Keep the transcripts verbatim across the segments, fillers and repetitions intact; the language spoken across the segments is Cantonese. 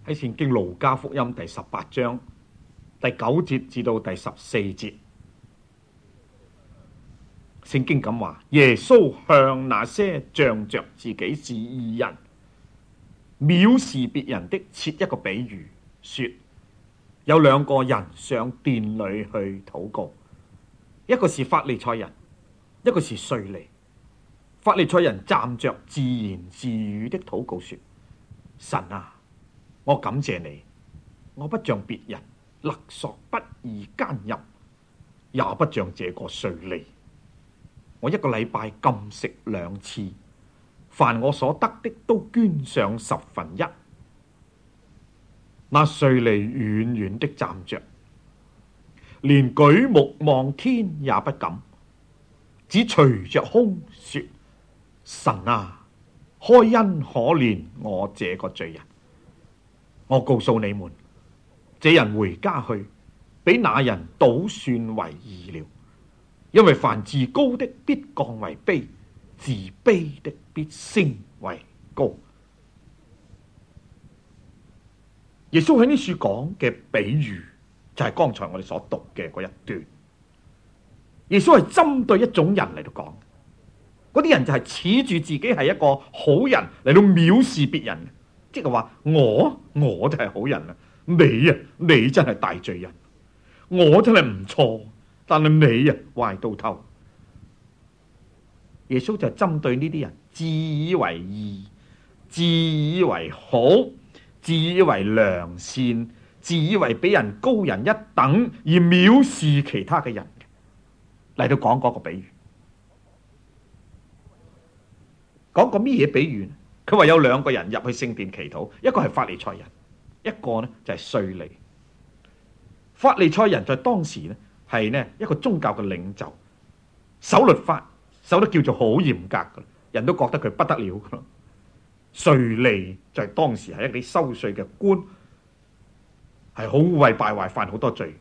喺聖經路加福音第十八章第九節至到第十四節，聖經咁話：耶穌向那些仗着自己是義人，藐視別人的，設一個比喻，說：有兩個人上殿裏去禱告，一個是法利賽人，一個是稅吏。法利賽人站着自言自語的禱告說：神啊，我感謝你，我不像別人勒索不義奸淫，也不像這個稅吏。我一個禮拜禁食兩次，凡我所得的都捐上十分一。那稅吏遠遠的站着，連舉目望天也不敢，只捶着胸說：神啊，開恩可憐我這個罪人。我告訴你們，這人回家去，比那人倒算為義了。因為凡自高的必降為卑，自卑的必升為高。耶穌喺呢處講嘅比喻就係剛才我哋所讀嘅嗰一段。耶穌係針對一種人嚟到講，嗰啲人就係恃住自己係一個好人嚟到藐視別人，即係話我我就係好人啦，你啊你真係大罪人，我真係唔錯，但係你啊壞到透。耶穌就係針對呢啲人，自以為義，自以為好，自以為良善，自以為比人高人一等而藐視其他嘅人嚟到講嗰個比喻。講個咩嘢比喻呢？佢話有兩個人入去聖殿祈禱，一個係法利賽人，一個呢就係稅吏。法利賽人在當時呢係呢一個宗教嘅領袖，守律法守得叫做好嚴格嘅，人都覺得佢不得了噶啦。稅吏就係當時係一啲收稅嘅官，係好污穢敗壞，犯好多罪。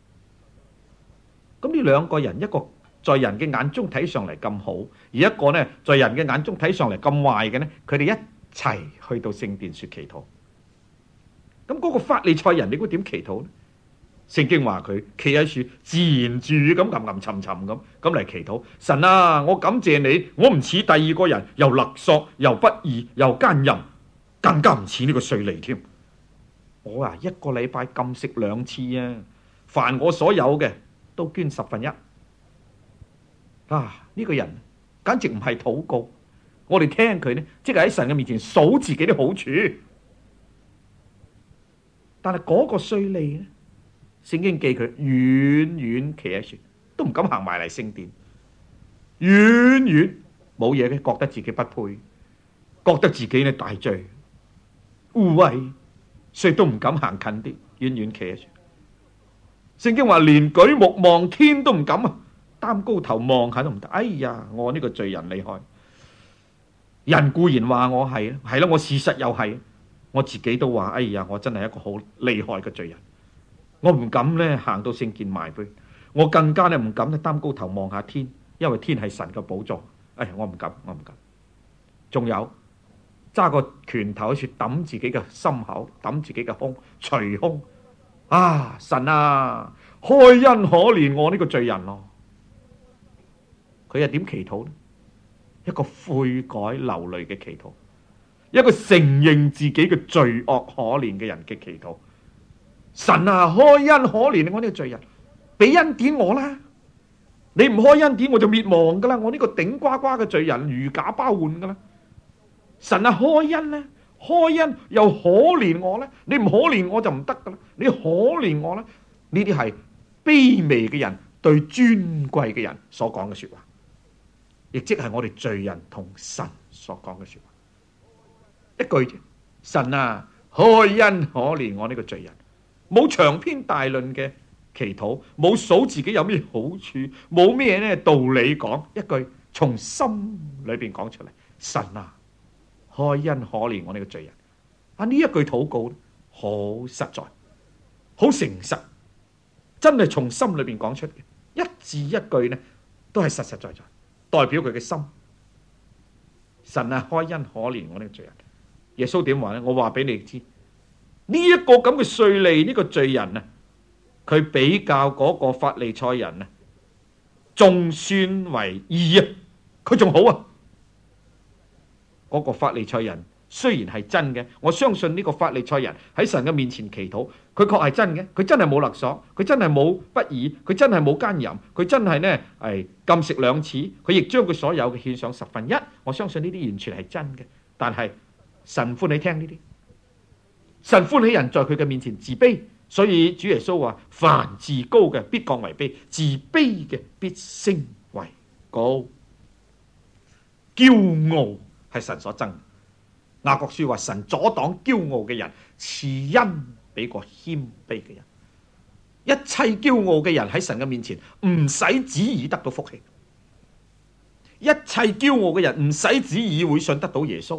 咁呢兩個人，一個在人嘅眼中睇上嚟咁好，而一個呢在人嘅眼中睇上嚟咁壞嘅呢，佢哋一齊去到聖殿說祈禱。咁嗰個法利賽人，你估點祈禱呢？聖經話佢企喺處自言自語咁吟吟沉沉咁咁嚟祈禱。神啊，我感謝你，我唔似第二個人，又勒索又不義又奸淫，更加唔似呢個稅吏添。我啊一個禮拜禁食兩次啊，凡我所有嘅都捐十分一。啊！呢個人簡直唔係禱告，我哋聽佢呢，即係喺神嘅面前數自己啲好處。但係嗰個稅吏呢，聖經記佢遠遠企喺處，都唔敢行埋嚟聖殿，遠遠冇嘢嘅，覺得自己不配，覺得自己呢大罪污穢，所以都唔敢行近啲，遠遠企喺處。聖經話連舉目望天都唔敢啊！擔高頭望下都唔得，哎呀！我呢個罪人厲害，人固然話我係，係啦，我事實又係，我自己都話，哎呀！我真係一個好厲害嘅罪人，我唔敢咧行到聖殿埋去，我更加咧唔敢咧擔高頭望下天，因為天係神嘅寶座，哎呀！我唔敢，我唔敢。仲有揸個拳頭喺處揼自己嘅心口，揼自己嘅胸，捶胸，啊！神啊，開恩可憐我呢個罪人咯。佢又點祈禱呢？一個悔改流淚嘅祈禱，一個承認自己嘅罪惡可憐嘅人嘅祈禱。神啊，開恩可憐我呢個罪人，俾恩典我啦！你唔開恩典，我就滅亡噶啦！我呢個頂呱呱嘅罪人，如假包換噶啦！神啊，開恩呢？開恩又可憐我呢？你唔可憐我就唔得噶啦！你可憐我呢？呢啲係卑微嘅人對尊貴嘅人所講嘅說話。亦即係我哋罪人同神所講嘅說話，一句啫。神啊，開恩可憐我呢個罪人，冇長篇大論嘅祈禱，冇數自己有咩好處，冇咩咧道理講，一句從心裏邊講出嚟。神啊，開恩可憐我呢個罪人。啊，呢一句禱告好實在，好誠實，真係從心裏邊講出嘅，一字一句呢都係實實在在。代表佢嘅心，神啊，開恩可憐我呢個罪人。耶穌點話呢？我話俾你知， 呢一個咁嘅稅吏呢個罪人啊，佢比較嗰個法利賽人啊，仲算為義啊，佢仲好啊。嗰個法利賽人雖然係真嘅，我相信呢個法利賽人喺神嘅面前祈禱，佢確係真嘅，佢真係冇勒索，佢真係冇不義，佢真係冇奸淫，佢真係呢係禁食兩次，佢亦將佢所有嘅獻上十分一。我相信呢啲完全係真嘅，但係神歡喜聽呢啲，神歡喜人在佢嘅面前自卑，所以主耶穌話：凡自高嘅必降為卑，自卑嘅必升為高。驕傲係神所憎。雅各書話：神阻擋驕傲嘅人，賜恩俾個謙卑嘅人。一切驕傲嘅人喺神嘅面前唔使旨意得到福氣，一切驕傲嘅人唔使旨意會信得到耶穌。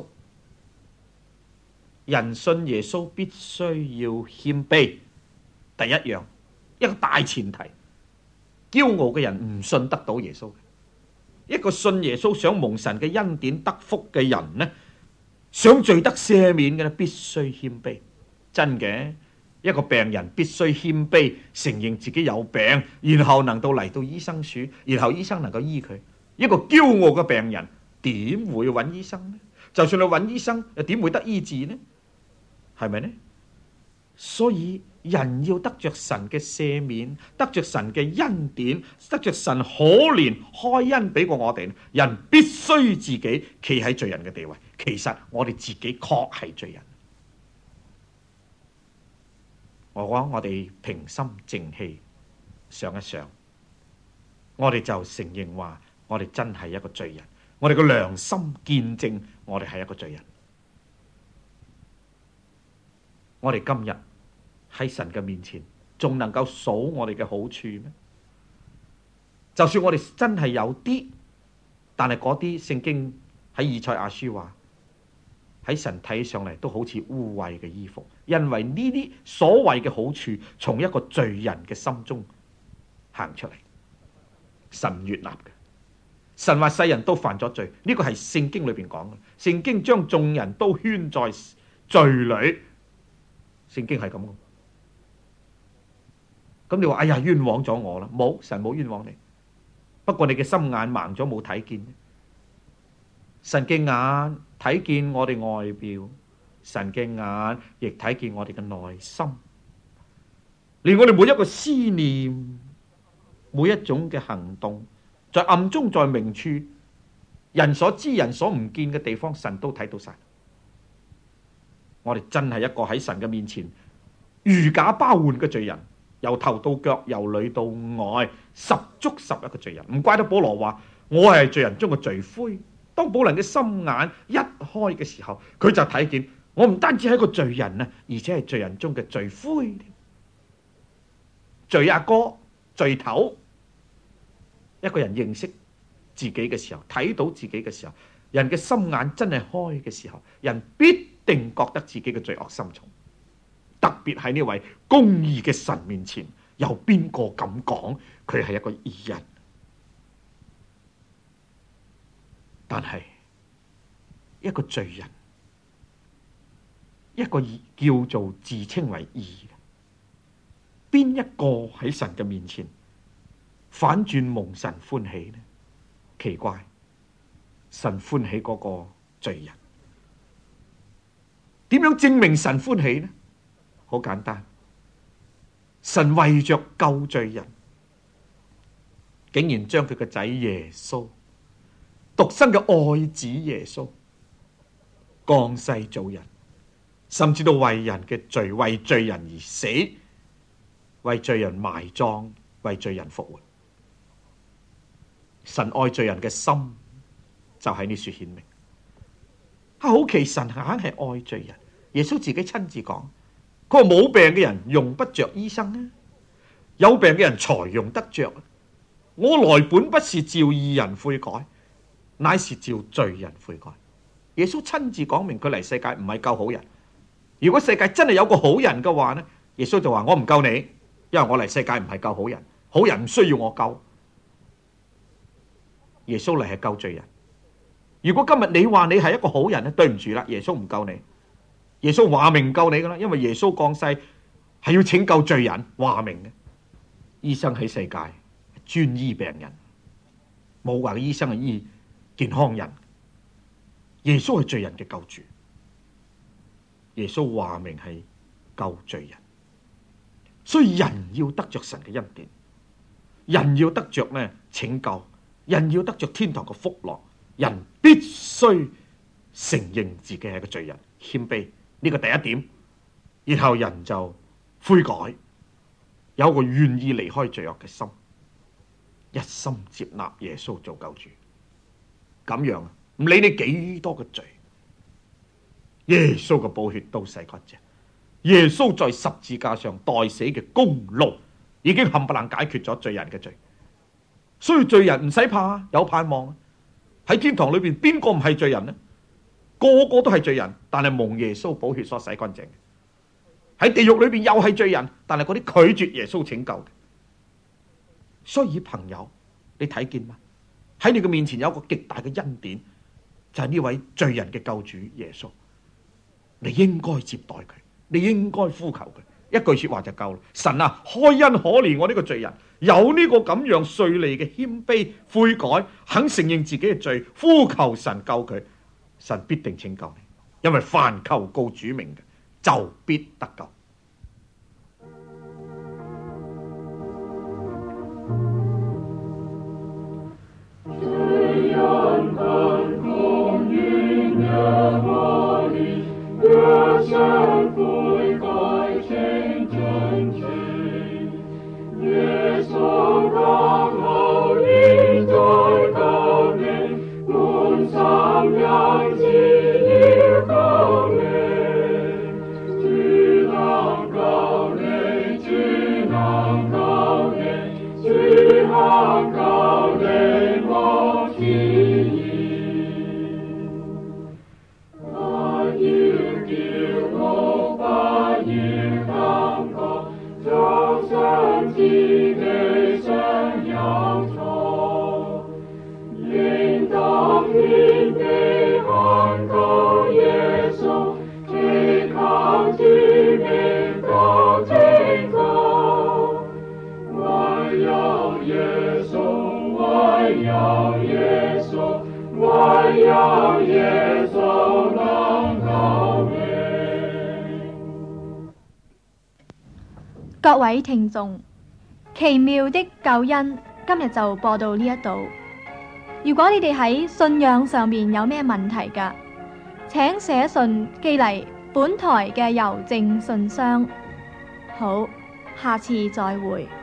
人信耶穌必須要謙卑，第一樣，一個大前提。驕傲嘅人唔信得到耶穌。一個信耶穌想蒙神嘅恩典得福嘅人呢，想罪得赦免嘅咧，必須謙卑。真嘅，一個病人必須謙卑，承認自己有病，然後能夠嚟到醫生處，然後醫生能夠醫佢。一個驕傲嘅病人點會揾醫生呢？就算你揾醫生，又點會得醫治呢？係咪呢？所以人要得着神嘅赦免，得着神嘅恩典，得着神可憐開恩俾過我哋，人必須自己企喺罪人嘅地位。其實我哋自己確係罪人。我講我哋平心靜氣想一想，我哋就承認話我哋真係一個罪人，我哋個良心見證我哋係一個罪人。我哋今日喺神嘅面前，仲能夠數我哋嘅好處咩？就算我哋真係有啲，但係嗰啲聖經喺以賽亞書話，喺神睇上嚟都好似污穢嘅衣服，因為呢啲所謂嘅好處，從一個罪人嘅心中行出嚟，神唔悅納嘅。神話世人都犯咗罪，呢個係聖經裏邊講嘅。聖經將眾人都圈在罪裏。聖經係咁嘅，咁你話哎呀冤枉咗我啦？冇，神冇冤枉你，不過你嘅心眼盲咗冇睇見。神嘅眼睇見我哋外表，神嘅眼亦睇見我哋嘅內心，連我哋每一個思念，每一種嘅行動，在暗中在明處，人所知人所唔見嘅地方，神都睇到晒。我哋真係一個喺神嘅面前如假包換嘅罪人，由頭到腳，由裏到外，十足十一個罪人。唔怪得保羅話我係罪人中嘅罪魁。當保羅嘅心眼一開嘅時候，佢就睇見我唔單止係一個罪人啊，而且係罪人中嘅罪魁，罪阿哥、罪頭。一個人認識自己嘅時候，睇到自己嘅時候，人嘅心眼真係開嘅時候，人必定覺得自己嘅罪惡深重。特別喺呢位公義嘅神面前，有邊個敢講佢係一個義人？但係一個罪人，一個叫做自稱為義嘅，邊一個喺神嘅面前反轉蒙神歡喜呢？奇怪，神歡喜嗰個罪人。點樣證明神歡喜呢？好簡單，神為着救罪人，竟然將佢個仔耶穌，獨生嘅愛子耶穌降世做人，甚至到為人嘅罪，為罪人而死，為罪人埋葬，為罪人復活。神愛罪人嘅心就喺呢處顯明。好奇神硬係愛罪人。耶穌自己親自講，佢話冇病嘅人用不着醫生啊，有病嘅人才用得着。我來本不是召義人悔改，乃是召罪人悔改。耶穌親自講明佢嚟世界唔係救好人。如果世界真係有個好人嘅話呢，耶穌就話我唔救你，因為我嚟世界唔係救好人，好人唔需要我救。耶穌嚟係救罪人。如果今日你話你係一個好人咧，對唔住啦，耶穌唔救你。 耶穌話明救你噶啦，因為耶穌降世係要拯救罪人，話明嘅。醫生喺世界專醫病人，冇話醫生係醫健康人。耶穌係罪人嘅救主，耶穌話明係救罪人，所以人要得着神嘅恩典，人要得着呢拯救，人要得着天堂嘅福樂，人必須承認自己係個罪人，謙卑，呢個第一點，然後人就悔改，有個願意離開罪惡嘅心，一心接納耶穌做救主，咁樣唔理你幾多嘅罪，耶穌嘅寶血都洗乾淨，耶穌在十字架上代死嘅功勞已經冚唪唥解決咗罪人嘅罪，所以罪人唔使怕，有盼望。喺天堂裏邊邊個唔係罪人呢？個個都係罪人，但係蒙耶穌寶血所洗乾淨。喺地獄裏邊又係罪人，但係嗰啲拒絕耶穌拯救嘅。所以朋友，你睇見嗎？喺你嘅面前有一個極大嘅恩典，就係呢位罪人嘅救主耶穌。你應該接待佢，你應該呼求佢，一句說話就夠啦。神啊，開恩可憐我呢個罪人，有呢個咁樣稅吏嘅謙卑悔改，肯承認自己嘅罪，呼求神救佢，神必定拯救你，因為凡求告主名嘅就必得救。 各位聽眾，奇妙的救恩今日就播到呢一度。如果你哋喺信仰上面有咩問題㗎，請寫信寄嚟本台嘅郵政信箱。好，下次再會。